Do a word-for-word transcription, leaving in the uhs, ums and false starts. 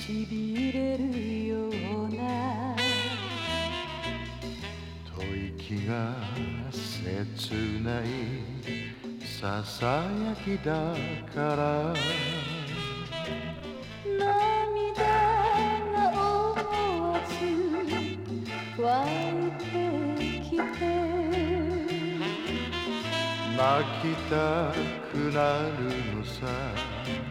しびれるような吐息が切ないささやきだから涙が思わず湧いてきて泣きたくなるのさ